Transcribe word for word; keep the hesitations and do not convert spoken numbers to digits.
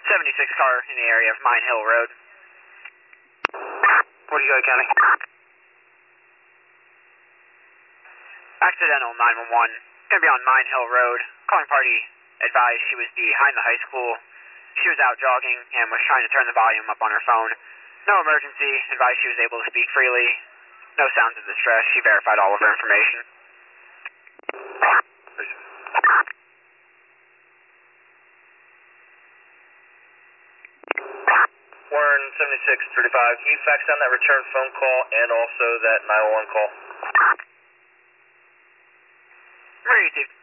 seventy-six car in the area of Mine Hill Road. What do you got, County? Accidental nine one one. Gonna be on Mine Hill Road. Calling party advised she was behind the high school. She was out jogging and was trying to turn the volume up on her phone. No emergency. Advised she was able to speak freely. No sounds of distress. She verified all of her information. Warren seventy-six thirty-five, can you fax down that return phone call and also that nine one one call? Received.